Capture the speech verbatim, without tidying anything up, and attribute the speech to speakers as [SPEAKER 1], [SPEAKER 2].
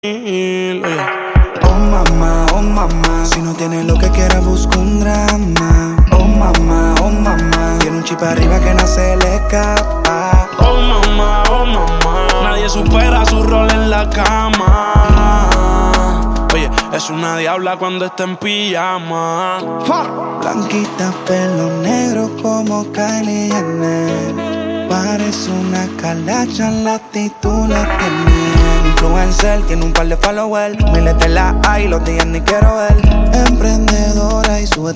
[SPEAKER 1] Oh mamá, oh mamá, si no tienes lo que quieras busca un drama. Oh mamá, oh mamá, tiene un chip arriba que no se le escapa.
[SPEAKER 2] Oh mamá, oh mamá, nadie supera su rol en la cama. Oye, es una diabla cuando está en pijama.
[SPEAKER 1] Blanquita, pelo negro como Kylie Jenner. Parece una calacha, la actitud la tiene. Influencer, tiene un par de followers. Miles de la hay, los días ni quiero ver. Emprendedora y su